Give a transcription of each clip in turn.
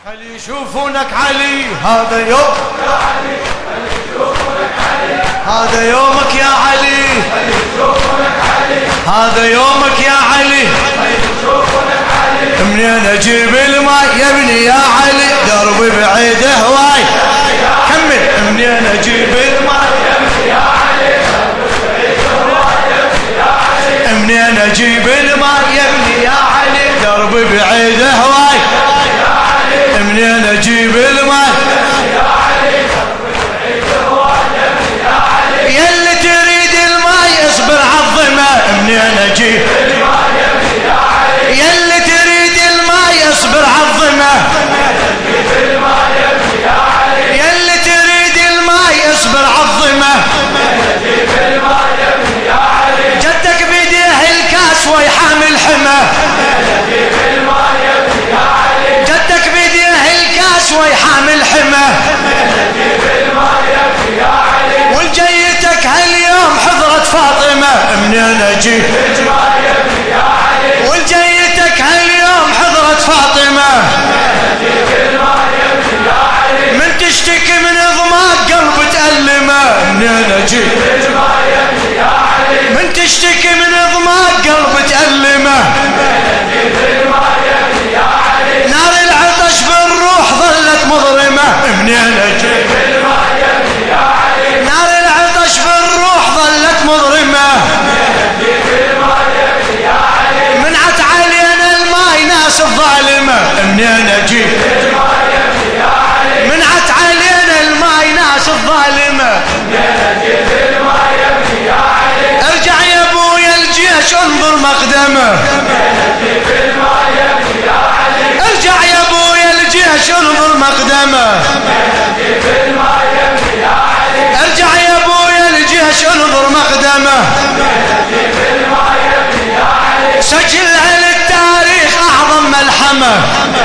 خلي يشوفونك علي هذا يوم يا علي، خلي يشوفونك علي هذا يومك يا علي، خلي يشوفونك علي هذا يومك يا علي، خلي يشوفونك علي. منين اجيب الماء يا ابني يا علي، دربي بعيد هواي. كمل. منين اجيب الماء يا ابني يا علي، دربي بعيد هواي يا ابني يا علي. منين اجيب الماء يا ابني يا علي، دربي بعيد هواي. منين اجيب الماء يا علي، دربي بعيد هواي يا ابني يا علي. يلي تريد الماء اصبر عالظما. منين اجيب الماء يا ابني يا علي، يلي تريد الماء اصبر عالظما. جيب الماء يا ابني يا علي، يلي تريد الماء اصبر عالظما. جيب الماء يا ابني يا علي. جدك بيديه الكاس ويحامل حمى. جيب الماء يا ابني يا علي، جدك بيديه الكاس ويحامل حمى. جيب الماء يا ابني يا علي. والجيتك هاليوم حضرت فاطمة. منين اجيب الماء يا ابني يا علي، والجيتك هاليوم حضرت فاطمة. جيب الماء يا ابني يا علي. من تشتكي من ضماك قلب تألمه. منين اجيب الماء يا ابني يا علي، من تشتكي من ضماك قلب تألمه. جيب الماء يا ابني يا علي. نار العطش بالروح ظلت مظلمة. منين اجيب الماء يا ابني يا علي، نار العطش بالروح ظلت مظلمة. جيب الماء يا ابني يا علي. منعت علينا الماي ناس الظالمة. منين اجيب الماء يا ابني يا علي، منعت علينا الماي ناس الظالمة. جيب الماء يا ابني يا علي. ارجع يا ابويا الجيش انظر مقدمه. جيب الماء يا ابني يا علي، ارجع يا ابويا الجيش انظر مقدمه. جيب الماء يا ابني يا علي. ارجع يا ابويا الجيش انظر مقدمه. جيب الماء يا ابني يا علي. سجلها للتاريخ اعظم ملحمه.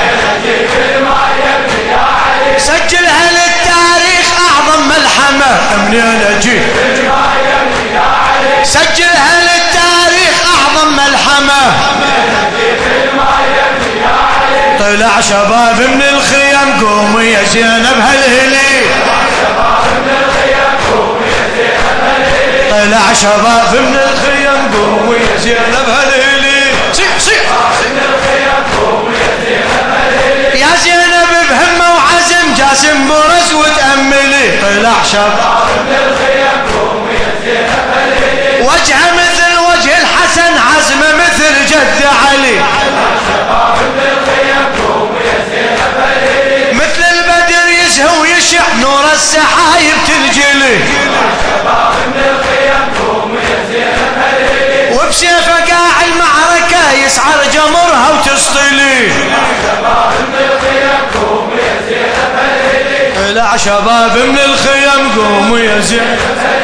جيب الماء يا ابني يا علي. سجلها للتاريخ اعظم ملحمه. منين اجيب الماء يا ابني يا علي. سجلها للتاريخ اعظم ملحمه. جيب الماء يا ابني يا علي. طلع شباب من الخيم قوموا يا زينب هالهلي. شباب من الخيام قوموا يا زينب هالهلي. طلع شباب من الخيم قوموا يا زينب هالهلي. من الخيام قوموا يا زينب هالهلي. يا زينب بهمة وعزم جاسم برز وتأملي. طلع شباب من الخيام قوموا يا زينب هالهلي. وجهه مثل وجه الحسن عزمه مثل جد علي. شباب من الخيام قوموا يا زينب هالهلي. مثل البدر يزهو ويشع نور السحايب تنجلي. شباب من الخيام قوموا يا زينب هالهلي. وبسيفه قاع المعركة يسعر جمرها وتسطلي. شباب من الخيام قوموا يا زينب هالهلي. طلع شباب من الخيم قوموا يا زينب.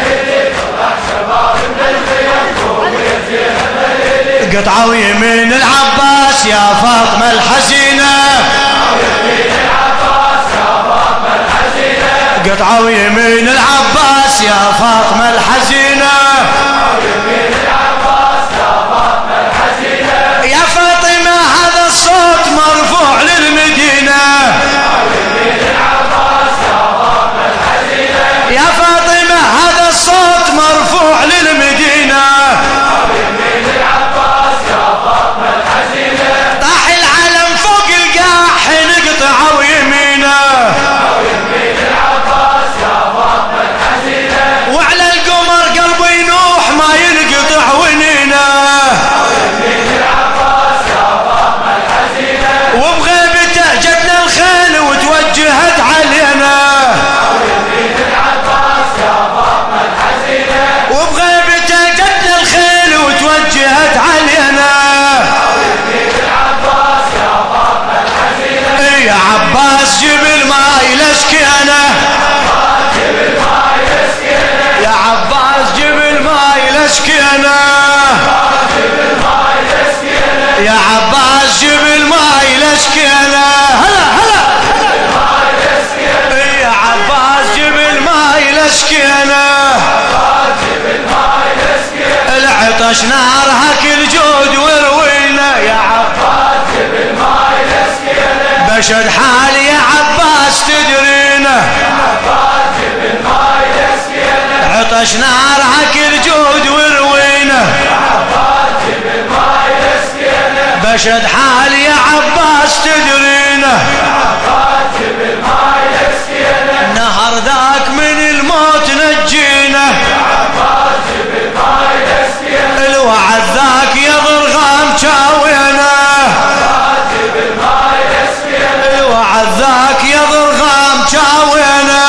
شباب من الخيام قوموا يا زينب هالهلي. قطعوا يمين العباس يا فاطمة الحزينة. يمين العباس يا فاطمة الحزينة. قطعوا يمين العباس يا فاطمة الحزينة. يمين العباس يا فاطمة الحزينة. يا فاطمة هذا الصوت مرفوع للمدينة. يمين العباس يا فاطمة الحزينة. يا فاطمة هذا الصوت مرفوع للمدينة. يمين العباس يا فاطمة الحزينة. طاح العلم فوق القاع حين قطعوا يمينه. يمين العباس يا فاطمة الحزينة. وعلى القمر قلبه ينوح ما ينقطع ونينه. يمين العباس يا فاطمة الحزينة. وبغيبته جتنا الخيل وتوجهت علينا. يمين العباس يا فاطمة الحزينة. وبغيبته جتنا الخيل وتوجهت علينا. يمين العباس يا فاطمة الحزينة. يا عباس جيب الماي لسكينه. جيب الماء يسكنه. يا عباس جيب الماي لسكينه. جيب الماء يسكنه. يا عباس جيب الماي لسكينه. بشد حالي يا عباس تدرينا عطش نارك الجود وروينا بشد حالي يا عباس تدرينا نهر ذاك من الموت نجينا الوعد ذاك يا ضرغام شاوينا الوعد ذاك يا ضرغام شاوينا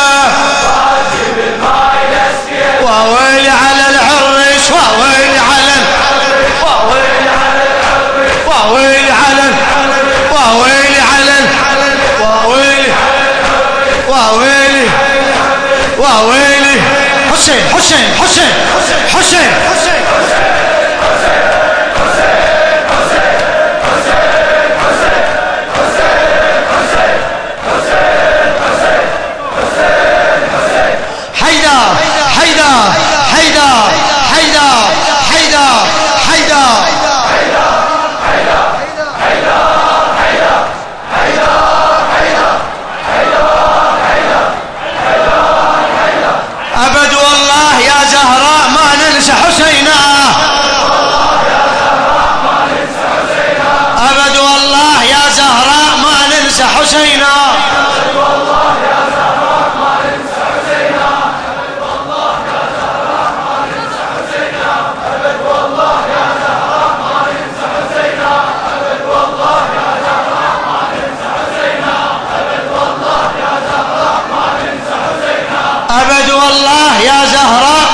وويلي على العرس وويلي على وويلي على وويلي على وويلي وويلي وويلي حسين حسين حسين حسين حيدر حيدر حيدر حيدر حيدر حيدر أبد والله يا زهراء ما ننسى حسينا أبد والله يا زهراء ما ننسى حسينا أبد والله يا زهراء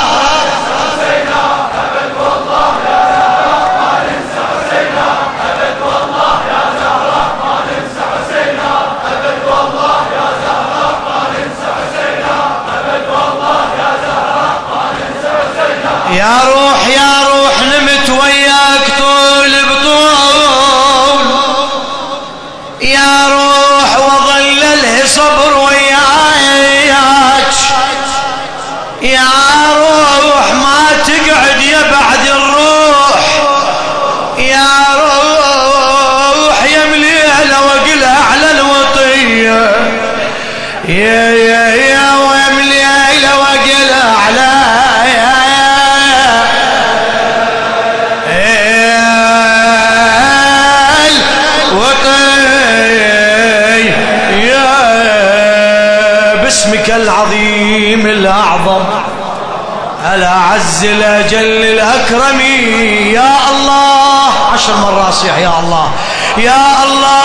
أبد والله يا زهراء ما ننسى حسينا أبد والله يا زهراء ما ننسى حسينا أبد والله يا زهراء ما ننسى حسينا أبد والله يا زهراء ما ننسى حسينا يا روح نمت وياك طول بطول يا روح وظل له صبر وياك يا روح ما تقعد يا بعد الروح يا روح يا مليلة وقلها على الوطية يا ومليلة وقلها على باسمك العظيم الأعظم الأعز الأجل الأكرم يا الله 10 مرات صيح يا الله يا الله